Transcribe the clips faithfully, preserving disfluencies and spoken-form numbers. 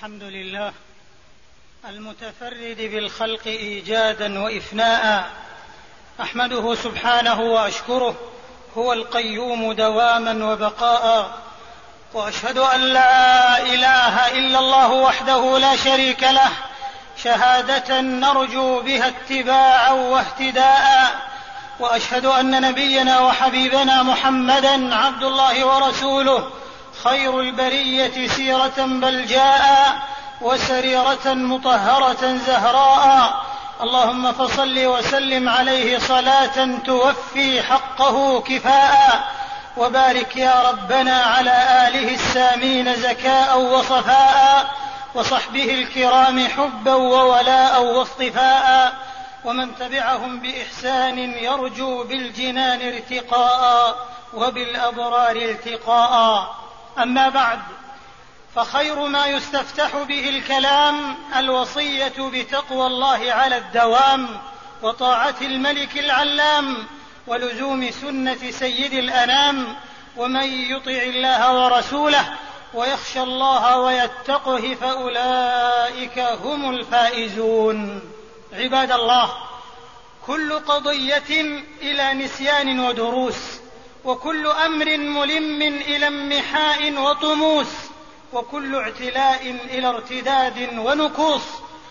الحمد لله المتفرد بالخلق إيجادا وإفناء، أحمده سبحانه وأشكره، هو القيوم دواما وبقاء، وأشهد أن لا إله إلا الله وحده لا شريك له شهادة نرجو بها اتباعا واهتداء، وأشهد أن نبينا وحبيبنا محمدا عبد الله ورسوله خير البرية سيرة بل جاء وسريرة مطهرة زهراء، اللهم فصل وسلم عليه صلاة توفي حقه كفاء، وبارك يا ربنا على آله السامين زكاء وصفاء، وصحبه الكرام حبا وولاء واصطفاء، ومن تبعهم بإحسان يرجو بالجنان ارتقاء وبالأبرار التقاء. أما بعد، فخير ما يستفتح به الكلام الوصية بتقوى الله على الدوام، وطاعة الملك العلام، ولزوم سنة سيد الأنام، ومن يطع الله ورسوله ويخشى الله ويتقه فأولئك هم الفائزون. عباد الله، كل قضية إلى نسيان ودروس، وكل أمر ملم إلى امحاء وطموس، وكل اعتلاء إلى ارتداد ونكوص،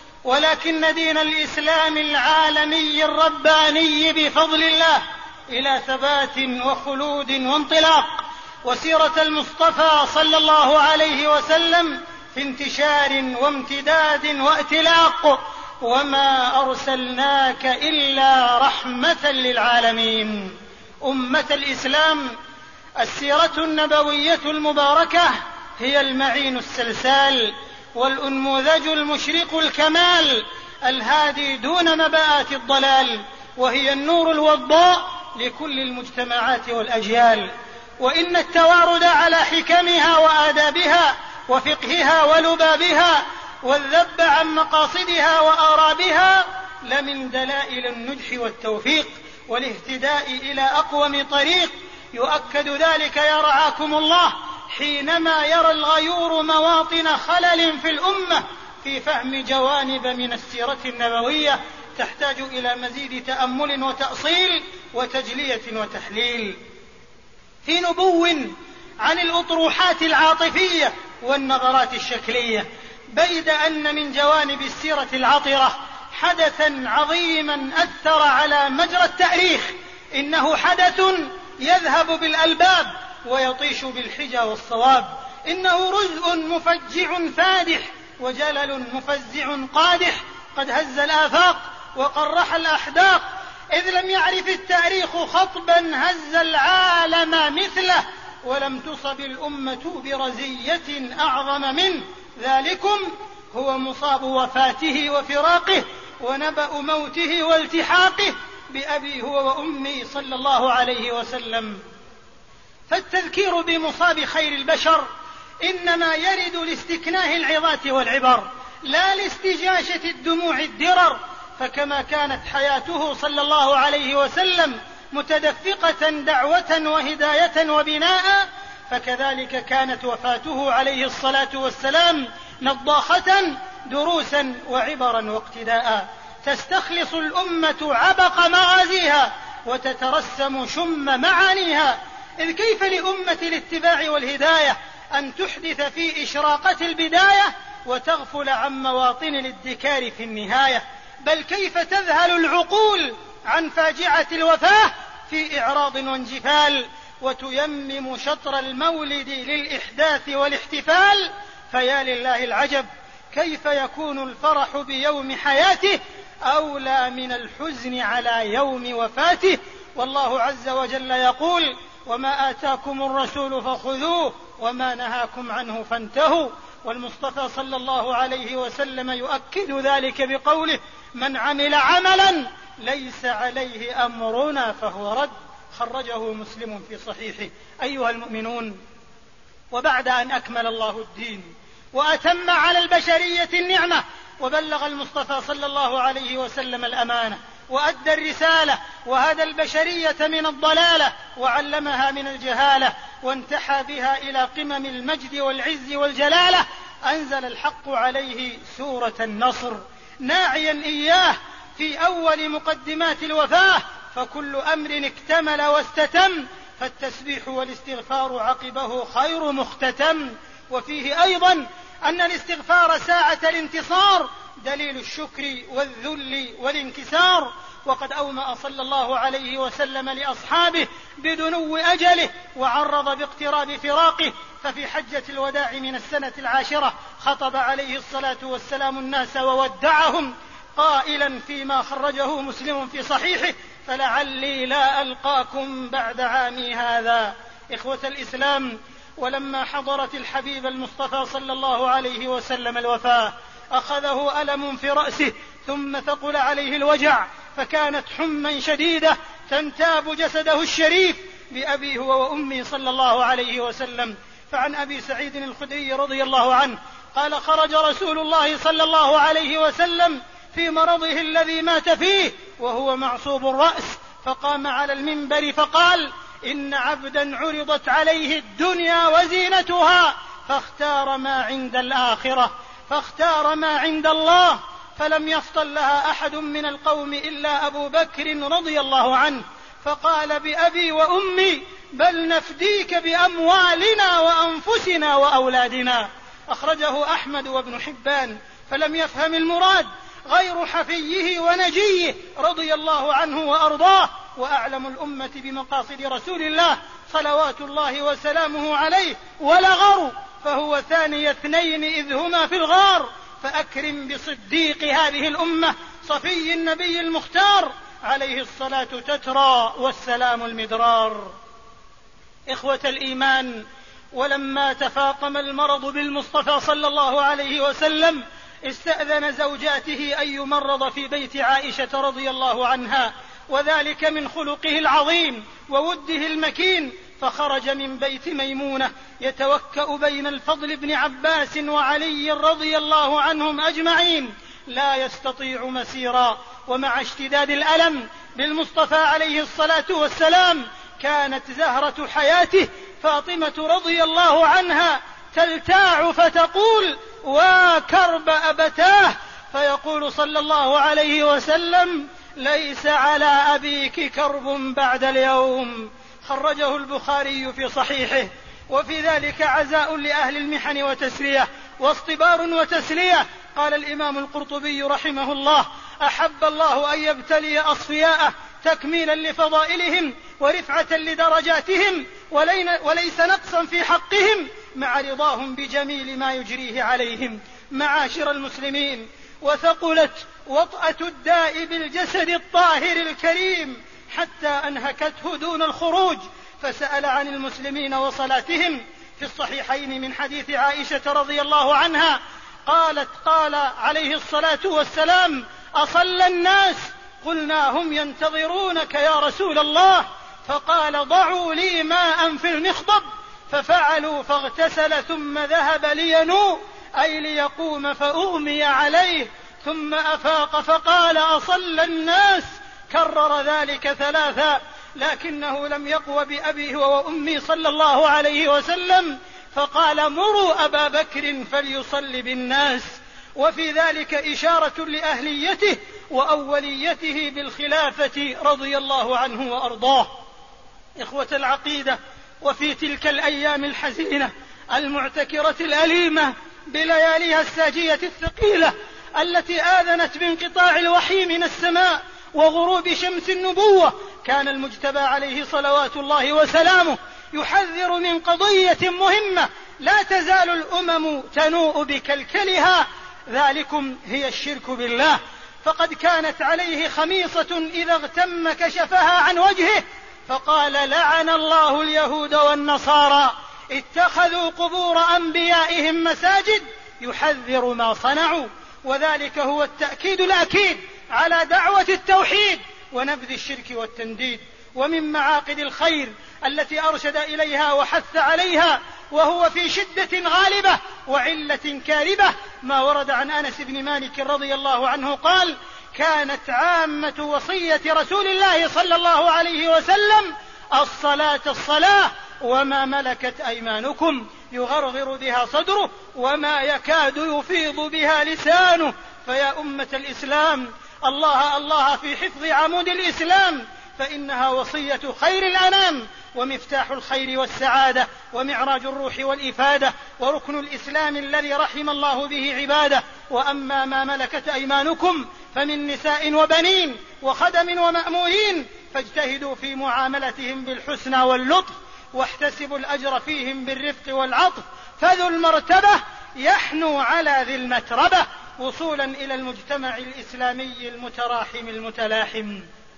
ولكن دين الإسلام العالمي الرباني بفضل الله إلى ثبات وخلود وانطلاق، وسيرة المصطفى صلى الله عليه وسلم في انتشار وامتداد وائتلاق، وما أرسلناك إلا رحمة للعالمين. أمة الإسلام، السيرة النبوية المباركة هي المعين السلسال والأنموذج المشرق الكمال الهادي دون مباءات الضلال، وهي النور الوضاء لكل المجتمعات والأجيال. وإن التوارد على حكمها وآدابها وفقهها ولبابها والذب عن مقاصدها وآرابها لمن دلائل النجح والتوفيق والاهتداء إلى أقوم طريق. يؤكد ذلك يا رعاكم الله حينما يرى الغيور مواطن خلل في الأمة في فهم جوانب من السيرة النبوية تحتاج إلى مزيد تأمل وتأصيل وتجلية وتحليل، في نبو عن الأطروحات العاطفية والنظرات الشكلية، بيد أن من جوانب السيرة العطرة حدثا عظيما أثر على مجرى التاريخ. إنه حدث يذهب بالألباب ويطيش بالحجى والصواب، إنه رزء مفجع فادح وجلل مفزع قادح قد هز الآفاق وقرح الأحداق، إذ لم يعرف التاريخ خطبا هز العالم مثله، ولم تصب الأمة برزية أعظم منه. ذلكم هو مصاب وفاته وفراقه ونبأ موته والتحاقه بأبي هو وأمي صلى الله عليه وسلم. فالتذكير بمصاب خير البشر إنما يرد لاستكناه العظات والعبر، لا لاستجاشة الدموع الدرر، فكما كانت حياته صلى الله عليه وسلم متدفقة دعوة وهداية وبناء، فكذلك كانت وفاته عليه الصلاة والسلام نضاخة دروسا وعبرا واقتداء، تستخلص الأمة عبق مغازيها وتترسم شم معانيها. إذ كيف لأمة الاتباع والهداية أن تحدث في إشراقة البداية وتغفل عن مواطن الادكار في النهاية؟ بل كيف تذهل العقول عن فاجعة الوفاة في إعراض وانجفال، وتيمم شطر المولد للإحداث والاحتفال؟ فيا لله العجب، كيف يكون الفرح بيوم حياته أولى من الحزن على يوم وفاته؟ والله عز وجل يقول: وما آتاكم الرسول فخذوه وما نهاكم عنه فانتهوا. والمصطفى صلى الله عليه وسلم يؤكد ذلك بقوله: من عمل عملا ليس عليه أمرنا فهو رد. خرجه مسلم في صحيحه. أيها المؤمنون، وبعد أن أكمل الله الدين وأتم على البشرية النعمة وبلغ المصطفى صلى الله عليه وسلم الأمانة وأدى الرسالة وهدى البشرية من الضلالة وعلمها من الجهالة وانتحى بها إلى قمم المجد والعز والجلالة، أنزل الحق عليه سورة النصر ناعيا إياه في أول مقدمات الوفاة، فكل أمر اكتمل واستتم، فالتسبيح والاستغفار عقبه خير مختتم. وفيه أيضا أن الاستغفار ساعة الانتصار دليل الشكر والذل والانكسار، وقد أومأ صلى الله عليه وسلم لأصحابه بدنو أجله وعرض باقتراب فراقه، ففي حجة الوداع من السنة العاشرة خطب عليه الصلاة والسلام الناس وودعهم قائلا فيما خرجه مسلم في صحيحه: فلعلي لا ألقاكم بعد عامي هذا. إخوة الإسلام، ولما حضرت الحبيب المصطفى صلى الله عليه وسلم الوفاة أخذه ألم في رأسه ثم ثقل عليه الوجع، فكانت حما شديدة تنتاب جسده الشريف بأبيه وأمي صلى الله عليه وسلم. فعن أبي سعيد الخدري رضي الله عنه قال: خرج رسول الله صلى الله عليه وسلم في مرضه الذي مات فيه وهو معصوب الرأس، فقام على المنبر فقال: إن عبدا عرضت عليه الدنيا وزينتها فاختار ما عند الآخرة فاختار ما عند الله، فلم يفضل لها أحد من القوم إلا أبو بكر رضي الله عنه، فقال: بأبي وأمي بل نفديك بأموالنا وأنفسنا وأولادنا. أخرجه أحمد وابن حبان. فلم يفهم المراد غير حفيه ونجيه رضي الله عنه وأرضاه، وأعلم الأمة بمقاصد رسول الله صلوات الله وسلامه عليه ولغروا، فهو ثاني اثنين إذ هما في الغار، فأكرم بصديق هذه الأمة صفي النبي المختار عليه الصلاة تترى والسلام المدرار. إخوة الإيمان، ولما تفاقم المرض بالمصطفى صلى الله عليه وسلم استأذن زوجاته أن يمرض في بيت عائشة رضي الله عنها، وذلك من خلقه العظيم ووده المكين، فخرج من بيت ميمونة يتوكأ بين الفضل بن عباس وعلي رضي الله عنهم أجمعين لا يستطيع مسيرا. ومع اشتداد الألم بالمصطفى عليه الصلاة والسلام كانت زهرة حياته فاطمة رضي الله عنها تلتاع فتقول: وكرب أبتاه، فيقول صلى الله عليه وسلم: ليس على أبيك كرب بعد اليوم. خرجه البخاري في صحيحه. وفي ذلك عزاء لأهل المحن وتسلية واصطبار وتسلية. قال الإمام القرطبي رحمه الله: أحب الله أن يبتلي أصفياءه تكميلا لفضائلهم ورفعة لدرجاتهم وليس نقصا في حقهم، مع رضاهم بجميل ما يجريه عليهم. معاشر المسلمين، وثقلت وطأة الداء بالجسد الطاهر الكريم حتى أنهكته دون الخروج، فسأل عن المسلمين وصلاتهم في الصحيحين من حديث عائشة رضي الله عنها قالت: قال عليه الصلاة والسلام: أصلى الناس؟ قلنا: هم ينتظرونك يا رسول الله. فقال: ضعوا لي ماء في المخضب، ففعلوا، فاغتسل ثم ذهب لينوء أي ليقوم، فأغمي عليه، ثم أفاق فقال: أصلى الناس؟ كرر ذلك ثلاثا، لكنه لم يقو بأبيه وأمي صلى الله عليه وسلم، فقال: مروا أبا بكر فليصلي بالناس. وفي ذلك إشارة لأهليته وأوليته بالخلافة رضي الله عنه وأرضاه. إخوة العقيدة، وفي تلك الأيام الحزينة المعتكرة الأليمة بلياليها الساجية الثقيلة التي آذنت بانقطاع الوحي من السماء وغروب شمس النبوة، كان المجتبى عليه صلوات الله وسلامه يحذر من قضية مهمة لا تزال الأمم تنوء بكلكلها، ذلكم هي الشرك بالله. فقد كانت عليه خميصة إذا اغتم كشفها عن وجهه، فقال: لعن الله اليهود والنصارى اتخذوا قبور أنبيائهم مساجد، يحذر ما صنعوا. وذلك هو التأكيد الأكيد على دعوة التوحيد ونبذ الشرك والتنديد. ومن معاقد الخير التي أرشد إليها وحث عليها وهو في شدة غالبة وعلة كاربة ما ورد عن أنس بن مالك رضي الله عنه قال: كانت عامة وصية رسول الله صلى الله عليه وسلم: الصلاة الصلاة وما ملكت أيمانكم. يغرغر بها صدره وما يكاد يفيض بها لسانه. فيا أمة الإسلام، الله الله في حفظ عمود الإسلام، فإنها وصية خير الأنام ومفتاح الخير والسعادة ومعراج الروح والإفادة وركن الإسلام الذي رحم الله به عباده. وأما ما ملكت أيمانكم فمن نساء وبنين وخدم ومأمورين فاجتهدوا في معاملتهم بالحسنى واللطف واحتسبوا الأجر فيهم بالرفق والعطف، فذو المرتبة يحنو على ذي المتربة وصولا إلى المجتمع الإسلامي المتراحم المتلاحم.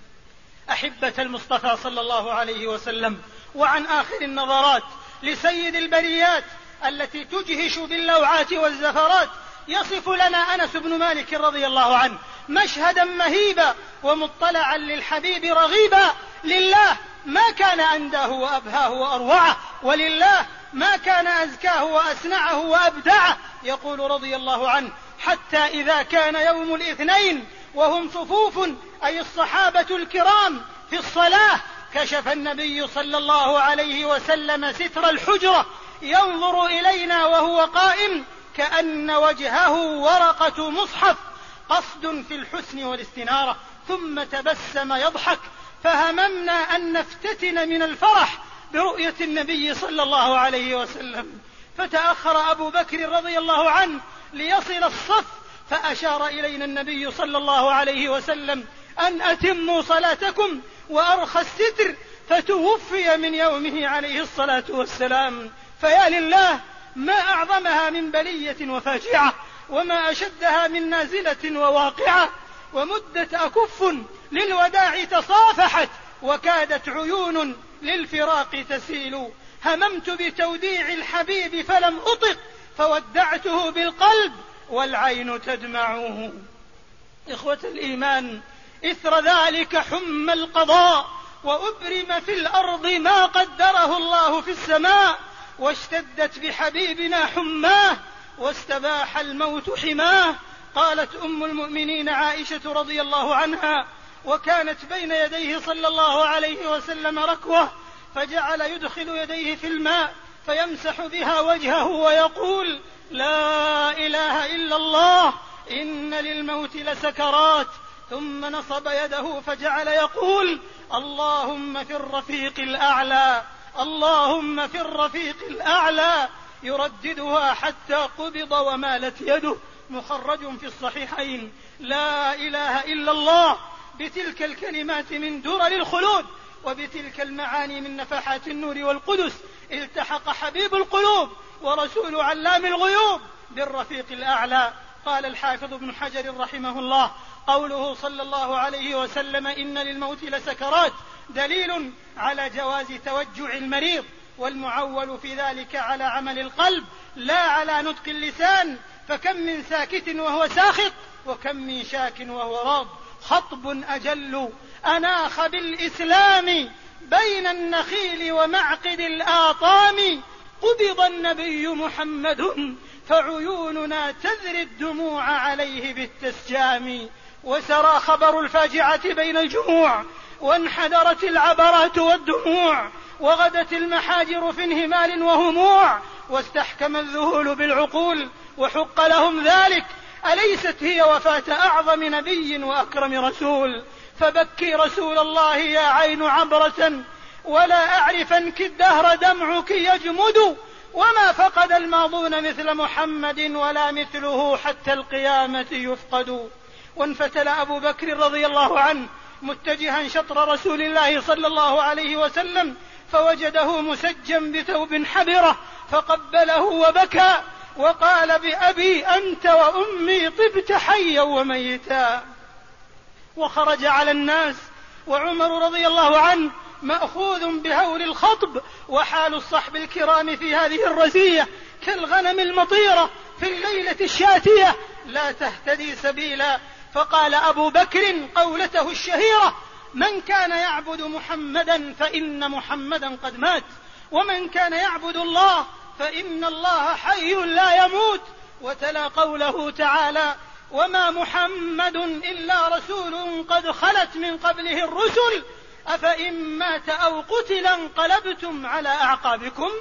أحبة المصطفى صلى الله عليه وسلم، وعن آخر النظرات لسيد البريات التي تجهش باللوعات والزفرات يصف لنا أنس بن مالك رضي الله عنه مشهدا مهيبا ومطلعا للحبيب رغيبا. لله ما كان أنداه وأبهاه وأروعه، ولله ما كان أزكاه وأسنعه وأبدعه. يقول رضي الله عنه: حتى إذا كان يوم الاثنين وهم صفوف، أي الصحابة الكرام، في الصلاة، كشف النبي صلى الله عليه وسلم ستر الحجرة ينظر إلينا وهو قائم كأن وجهه ورقة مصحف، قصد في الحسن والاستنارة، ثم تبسم يضحك، فهممنا أن نفتتن من الفرح برؤية النبي صلى الله عليه وسلم. فتأخر أبو بكر رضي الله عنه ليصل الصف، فأشار إلينا النبي صلى الله عليه وسلم أن أتموا صلاتكم وأرخى الستر، فتوفي من يومه عليه الصلاة والسلام. فيا لله ما أعظمها من بلية وفاجعة، وما أشدها من نازلة وواقعة. ومدت أكف للوداع تصافحت، وكادت عيون للفراق تسيل. هممت بتوديع الحبيب فلم أطق، فودعته بالقلب والعين تدمعه. إخوة الإيمان، إثر ذلك حم القضاء، وأبرم في الأرض ما قدره الله في السماء، واشتدت بحبيبنا حماه، واستباح الموت حماه. قالت أم المؤمنين عائشة رضي الله عنها: وكانت بين يديه صلى الله عليه وسلم ركوة، فجعل يدخل يديه في الماء فيمسح بها وجهه ويقول: لا إله إلا الله، إن للموت لسكرات. ثم نصب يده فجعل يقول: اللهم في الرفيق الأعلى، اللهم في الرفيق الأعلى، يرددها حتى قبض ومالت يده. مخرج في الصحيحين. لا إله إلا الله بتلك الكلمات من درر الخلود، وبتلك المعاني من نفحات النور والقدس، التحق حبيب القلوب ورسول علام الغيوب بالرفيق الأعلى. قال الحافظ ابن حجر رحمه الله: قوله صلى الله عليه وسلم إن للموت لسكرات دليل على جواز توجع المريض، والمعول في ذلك على عمل القلب لا على نطق اللسان. فكم من ساكت وهو ساخط، وكم من شاك وهو راض. خطب أجل أناخ بالإسلام بين النخيل ومعقد الآطام، قبض النبي محمد فعيوننا تذري الدموع عليه بالتسجام. وسرى خبر الفاجعة بين الجموع، وانحدرت العبرات والدموع، وغدت المحاجر في انهمال وهموع، واستحكم الذهول بالعقول وحق لهم ذلك. أليست هي وفاة أعظم نبي وأكرم رسول؟ فبكي رسول الله يا عين عبرة، ولا أعرفنك الدهر دمعك يجمد. وما فقد الماضون مثل محمد، ولا مثله حتى القيامة يفقد. وانفتل أبو بكر رضي الله عنه متجها شطر رسول الله صلى الله عليه وسلم، فوجده مسجا بثوب حبرة، فقبله وبكى وقال: بأبي أنت وأمي طبت حيا وميتا. وخرج على الناس، وعمر رضي الله عنه مأخوذ بهول الخطب، وحال الصحب الكرام في هذه الرزية كالغنم المطيرة في الليلة الشاتية لا تهتدي سبيلا. فقال أبو بكر قولته الشهيرة: من كان يعبد محمدا فإن محمدا قد مات، ومن كان يعبد الله فإن الله حي لا يموت. وتلا قوله تعالى: وما محمد إلا رسول قد خلت من قبله الرسل أفإن مات أو قتل انقلبتم على أعقابكم.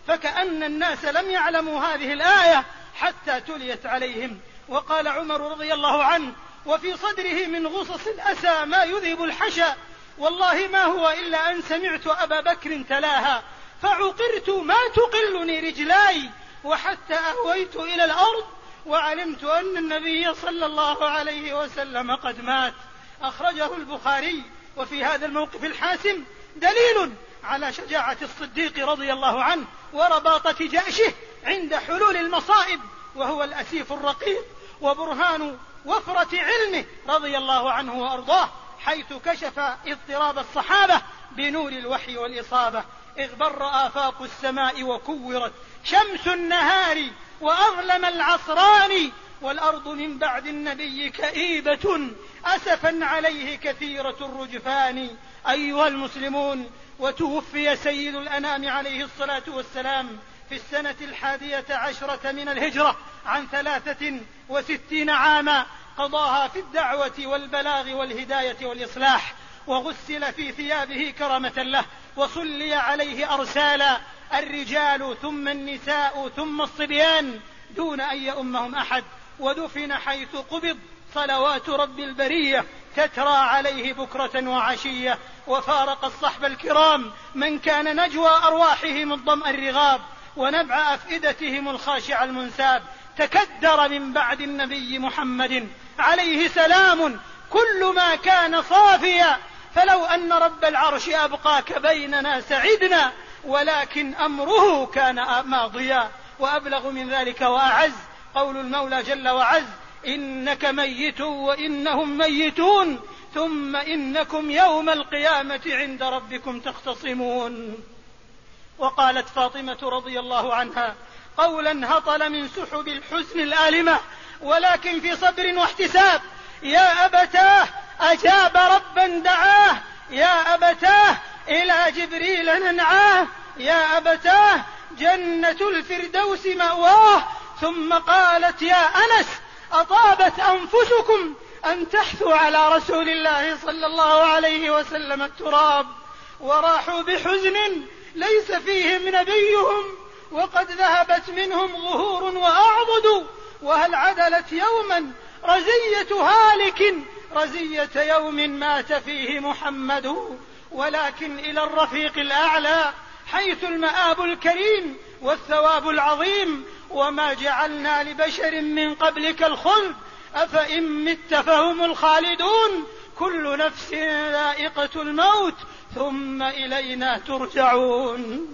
فكأن الناس لم يعلموا هذه الآية حتى تليت عليهم. وقال عمر رضي الله عنه وفي صدره من غصص الأسى ما يذهب الحشا: والله ما هو إلا أن سمعت أبا بكر تلاها فعقرت ما تقلني رجلاي وحتى أهويت إلى الأرض وعلمت أن النبي صلى الله عليه وسلم قد مات. أخرجه البخاري. وفي هذا الموقف الحاسم دليل على شجاعة الصديق رضي الله عنه ورباطة جأشه عند حلول المصائب، وهو الأسيف الرقيق، وبرهان وفرة علمه رضي الله عنه وأرضاه، حيث كشف اضطراب الصحابة بنور الوحي والإصابة. إذ بر آفاق السماء وكورت شمس النهار وأظلم العصران والأرض من بعد النبي كئيبة أسفا عليه كثيرة الرجفان. أيها المسلمون، وتوفي سيد الأنام عليه الصلاة والسلام في السنة الحادية عشرة من الهجرة عن ثلاثة وستين عاما قضاها في الدعوة والبلاغ والهداية والإصلاح، وغسل في ثيابه كرامة له، وصلي عليه أرسالا، الرجال ثم النساء ثم الصبيان دون أن يؤمهم أحد، ودفن حيث قبض صلوات رب البرية تترى عليه بكرة وعشية. وفارق الصحب الكرام من كان نجوى أرواحهم الظمأ الرغاب ونبع أفئدتهم الخاشع المنساب. تكدر من بعد النبي محمد عليه سلام كل ما كان صافيا، فلو أن رب العرش أبقاك بيننا سعدنا، ولكن أمره كان ماضيا. وأبلغ من ذلك وأعز قول المولى جل وعز: إنك ميت وإنهم ميتون ثم إنكم يوم القيامة عند ربكم تختصمون. وقالت فاطمة رضي الله عنها قولا هطل من سحب الحزن الآلمة ولكن في صبر واحتساب: يا أبتاه أجاب ربا دعاه، يا أبتاه إلى جبريل ننعاه، يا أبتاه جنة الفردوس مأواه. ثم قالت: يا أنس أطابت أنفسكم أن تحثوا على رسول الله صلى الله عليه وسلم التراب، وراحوا بحزن ليس فيهم نبيهم وقد ذهبت منهم ظهور وأعضد، وهل عدلت يوما رزية هالك رزية يوم مات فيه محمد، ولكن إلى الرفيق الأعلى حيث المآب الكريم والثواب العظيم. وما جعلنا لبشر من قبلك الخلد أفإن مت فهم الخالدون، كل نفس ذائقة الموت ثم إلينا ترجعون.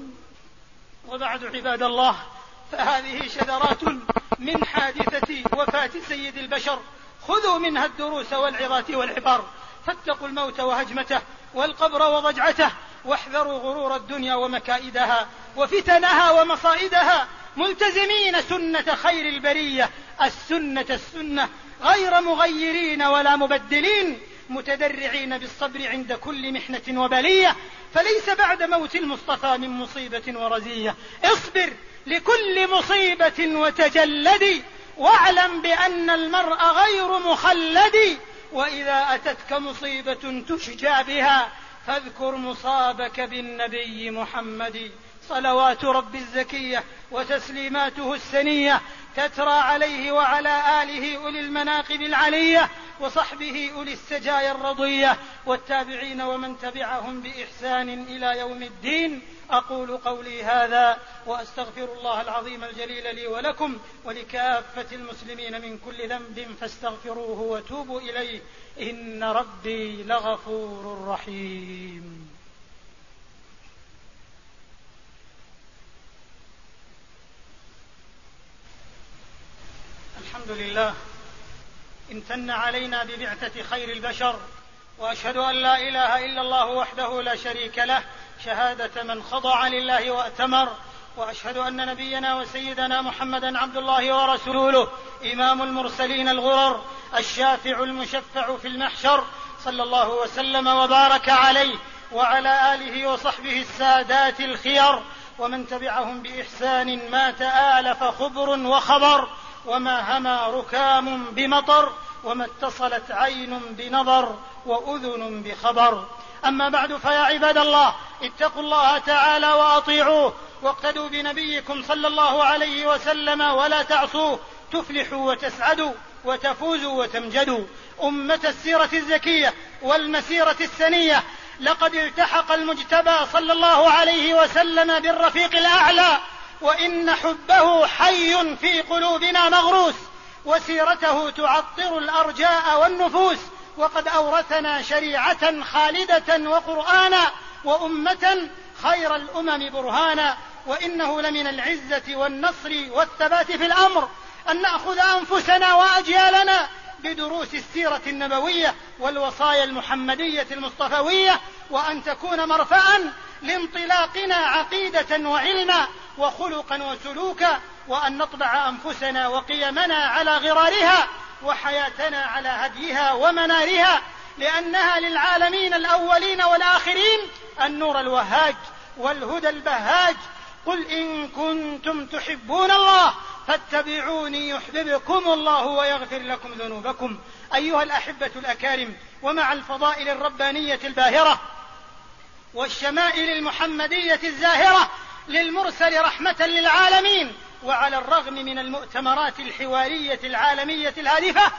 وبعد عباد الله، فهذه شذرات من حادثة وفاة سيد البشر، خذوا منها الدروس والعظات والعبر، فاتقوا الموت وهجمته والقبر وضجعته، واحذروا غرور الدنيا ومكائدها وفتنها ومصائدها، ملتزمين سنة خير البرية السنة السنة غير مغيرين ولا مبدلين، متدرعين بالصبر عند كل محنة وبلية، فليس بعد موت المصطفى من مصيبة ورزية. اصبر لكل مصيبة وتجلد، واعلم بأن المرء غير مخلد، وإذا أتتك مصيبة تشجى بها فاذكر مصابك بالنبي محمد، صلوات رب الزكية وتسليماته السنية تترى عليه وعلى آله أولي المناقب العلية وصحبه أولي السجايا الرضية والتابعين ومن تبعهم بإحسان إلى يوم الدين. أقول قولي هذا وأستغفر الله العظيم الجليل لي ولكم ولكافة المسلمين من كل ذنب فاستغفروه وتوبوا إليه، إن ربي لغفور رحيم. الحمد لله امتن علينا ببعثة خير البشر، وأشهد أن لا إله إلا الله وحده لا شريك له شهادة من خضع لله وأتمر، وأشهد أن نبينا وسيدنا محمدا عبد الله ورسوله إمام المرسلين الغرر الشافع المشفع في المحشر، صلى الله وسلم وبارك عليه وعلى آله وصحبه السادات الخير ومن تبعهم بإحسان ما تآلف خبر وخبر وما هما ركام بمطر وما اتصلت عين بنظر وأذن بخبر. أما بعد، فيا عباد الله، اتقوا الله تعالى وأطيعوه، واقتدوا بنبيكم صلى الله عليه وسلم ولا تعصوه، تفلحوا وتسعدوا وتفوزوا وتمجدوا. أمة السيرة الزكية والمسيرة السنية، لقد التحق المجتبى صلى الله عليه وسلم بالرفيق الأعلى، وإن حبه حي في قلوبنا مغروس، وسيرته تعطر الأرجاء والنفوس، وقد أورثنا شريعة خالدة وقرآنا وأمة خير الأمم برهانا. وإنه لمن العزة والنصر والثبات في الأمر أن نأخذ أنفسنا وأجيالنا بدروس السيرة النبوية والوصايا المحمدية المصطفوية، وأن تكون مرفعا لانطلاقنا عقيدة وعلما وخلقا وسلوكا، وأن نطبع أنفسنا وقيمنا على غرارها وحياتنا على هديها ومنارها، لأنها للعالمين الأولين والآخرين النور الوهاج والهدى البهاج. قل إن كنتم تحبون الله فاتبعوني يحببكم الله ويغفر لكم ذنوبكم. أيها الأحبة الأكارم، ومع الفضائل الربانية الباهرة والشمائل المحمدية الزاهرة للمرسل رحمة للعالمين، وعلى الرغم من المؤتمرات الحوارية العالمية الهادفة،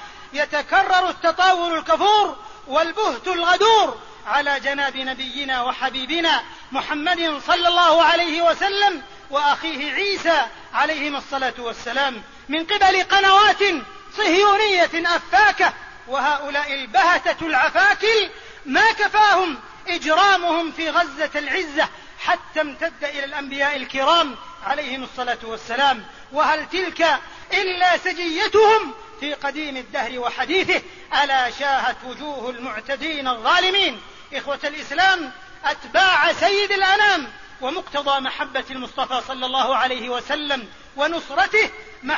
يتكرر التطاول الكفور والبهت الغدور على جناب نبينا وحبيبنا محمد صلى الله عليه وسلم وأخيه عيسى عليهما الصلاة والسلام من قبل قنوات صهيونية أفاكة. وهؤلاء البهتة العفاكل ما كفاهم إجرامهم في غزة العزة حتى امتد إلى الأنبياء الكرام عليهم الصلاة والسلام، وهل تلك إلا سجيتهم في قديم الدهر وحديثه؟ ألا شاهت وجوه المعتدين الظالمين. إخوة الإسلام، أتباع سيد الأنام ومقتضى محبة المصطفى صلى الله عليه وسلم ونصرته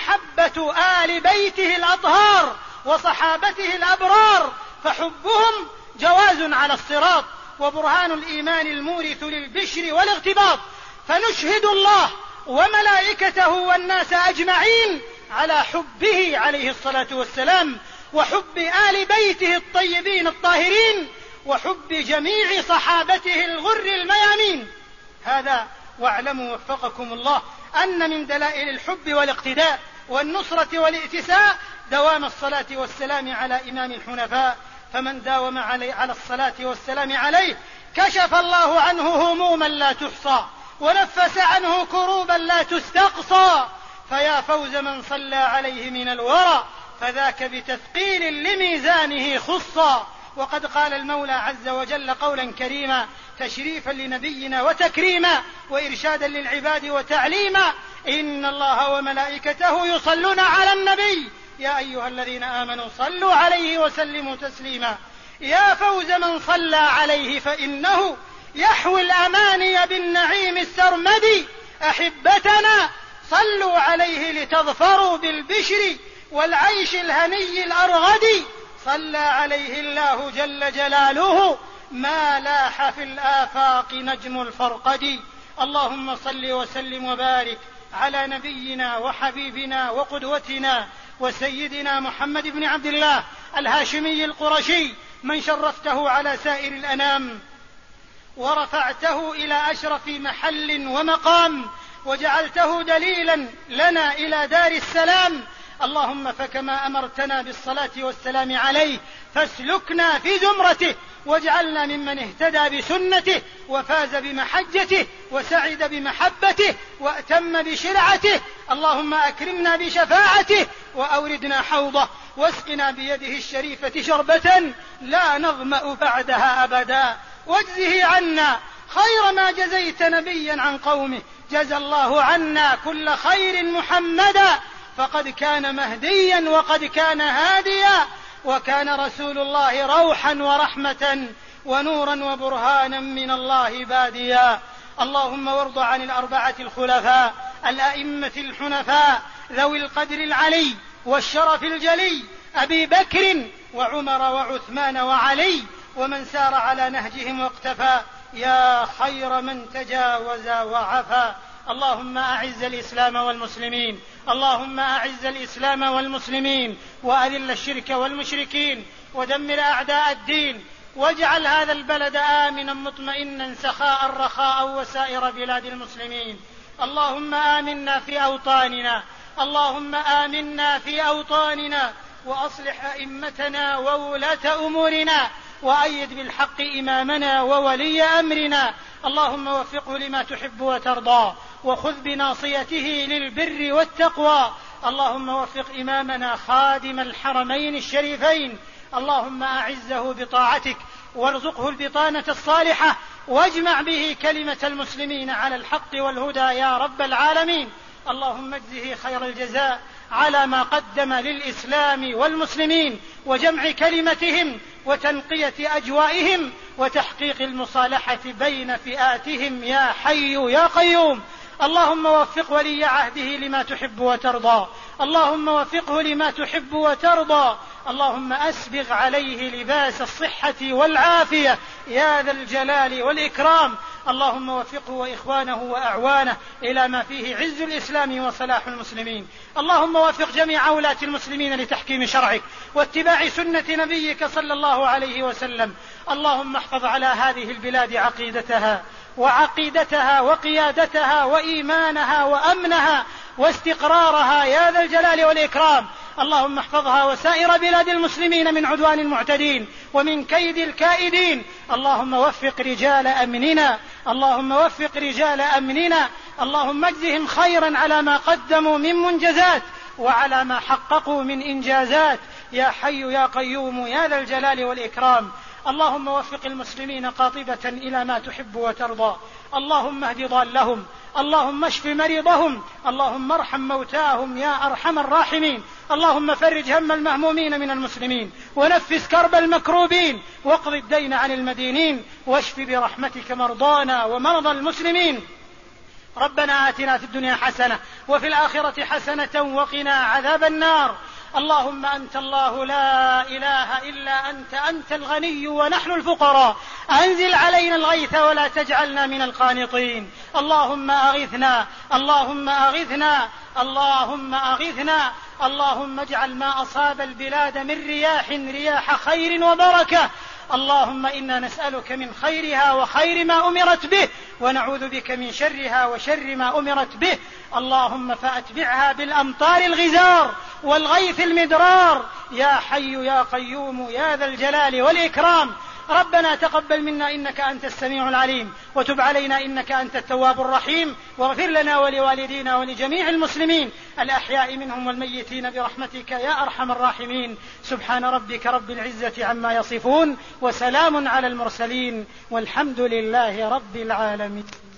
محبة آل بيته الأطهار وصحابته الأبرار، فحبهم جواز على الصراط وبرهان الإيمان المورث للبشر والاغتباط. فنشهد الله وملائكته والناس أجمعين على حبه عليه الصلاة والسلام، وحب آل بيته الطيبين الطاهرين، وحب جميع صحابته الغر الميامين. هذا واعلموا وفقكم الله أن من دلائل الحب والاقتداء والنصرة والائتساء دوام الصلاة والسلام على إمام الحنفاء، فمن داوم علي على الصلاة والسلام عليه كشف الله عنه هموما لا تحصى، ونفس عنه كروبا لا تستقصى. فيا فوز من صلى عليه من الورى، فذاك بتثقيل لميزانه خصا. وقد قال المولى عز وجل قولا كريما تشريفا لنبينا وتكريما وإرشادا للعباد وتعليما: إن الله وملائكته يصلون على النبي يا أيها الذين آمنوا صلوا عليه وسلموا تسليما. يا فوز من صلى عليه، فإنه يحوي الأماني بالنعيم السرمدي. أحبتنا صلوا عليه لتظفروا بالبشر والعيش الهني الأرغد. صلى عليه الله جل جلاله ما لاح في الآفاق نجم الفرقد. اللهم صل وسلم وبارك على نبينا وحبيبنا وقدوتنا وسيدنا محمد بن عبد الله الهاشمي القرشي، من شرفته على سائر الأنام ورفعته إلى أشرف محل ومقام، وجعلته دليلا لنا إلى دار السلام. اللهم فكما أمرتنا بالصلاة والسلام عليه فاسلكنا في زمرته، واجعلنا ممن اهتدى بسنته وفاز بمحجته وسعد بمحبته وأتم بشرعته. اللهم أكرمنا بشفاعته وأوردنا حوضه، واسقنا بيده الشريفة شربة لا نظمأ بعدها أبدا، واجزه عنا خير ما جزيت نبيا عن قومه. جزى الله عنا كل خير محمدا، فقد كان مهديا وقد كان هاديا، وكان رسول الله روحا ورحمة ونورا وبرهانا من الله باديا. اللهم وارض عن الأربعة الخلفاء الأئمة الحنفاء ذوي القدر العلي والشرف الجلي، أبي بكر وعمر وعثمان وعلي، ومن سار على نهجهم واقتفى، يا خير من تجاوز وعفى. اللهم أعز الإسلام والمسلمين، اللهم أعز الإسلام والمسلمين، وأذل الشرك والمشركين، ودمر أعداء الدين، واجعل هذا البلد آمنا مطمئنا سخاء رخاء وسائر بلاد المسلمين. اللهم آمنا في أوطاننا، اللهم آمنا في أوطاننا، وأصلح أئمتنا وولاة أمورنا، وأيد بالحق إمامنا وولي أمرنا. اللهم وفقه لما تحب وترضى، وخذ بناصيته للبر والتقوى. اللهم وفق إمامنا خادم الحرمين الشريفين، اللهم أعزه بطاعتك وارزقه البطانة الصالحة، واجمع به كلمة المسلمين على الحق والهدى يا رب العالمين. اللهم اجزه خير الجزاء على ما قدم للإسلام والمسلمين وجمع كلمتهم وتنقية أجوائهم وتحقيق المصالحة بين فئاتهم يا حي يا قيوم. اللهم وفق ولي عهده لما تحب وترضى، اللهم وفقه لما تحب وترضى. اللهم أسبغ عليه لباس الصحة والعافية يا ذا الجلال والإكرام. اللهم وفقه وإخوانه وأعوانه إلى ما فيه عز الإسلام وصلاح المسلمين. اللهم وفق جميع ولاة المسلمين لتحكيم شرعك واتباع سنة نبيك صلى الله عليه وسلم. اللهم احفظ على هذه البلاد عقيدتها وعقيدتها وقيادتها وإيمانها وأمنها واستقرارها يا ذا الجلال والإكرام. اللهم احفظها وسائر بلاد المسلمين من عدوان المعتدين ومن كيد الكائدين. اللهم وفق رجال أمننا، اللهم وفق رجال أمننا، اللهم اجزهم خيرا على ما قدموا من منجزات وعلى ما حققوا من إنجازات يا حي يا قيوم يا ذا الجلال والإكرام. اللهم وفق المسلمين قاطبة إلى ما تحب وترضى. اللهم اهد ضالهم، اللهم اشف مريضهم، اللهم ارحم موتاهم يا أرحم الراحمين. اللهم فرج هم المهمومين من المسلمين، ونفس كرب المكروبين، واقض الدين عن المدينين، واشف برحمتك مرضانا ومرضى المسلمين. ربنا آتنا في الدنيا حسنة وفي الآخرة حسنة وقنا عذاب النار. اللهم أنت الله لا إله إلا أنت، أنت الغني ونحن الفقراء، أنزل علينا الغيث ولا تجعلنا من القانطين. اللهم أغثنا، اللهم أغثنا، اللهم أغثنا. اللهم اجعل ما أصاب البلاد من رياح رياح خير وبركة. اللهم إنا نسألك من خيرها وخير ما أمرت به، ونعوذ بك من شرها وشر ما أمرت به. اللهم فأتبعها بالأمطار الغزار والغيث المدرار يا حي يا قيوم يا ذا الجلال والإكرام. ربنا تقبل منا إنك أنت السميع العليم، وتب علينا إنك أنت التواب الرحيم، واغفر لنا ولوالدينا ولجميع المسلمين الأحياء منهم والميتين برحمتك يا أرحم الراحمين. سبحان ربك رب العزة عما يصفون، وسلام على المرسلين، والحمد لله رب العالمين.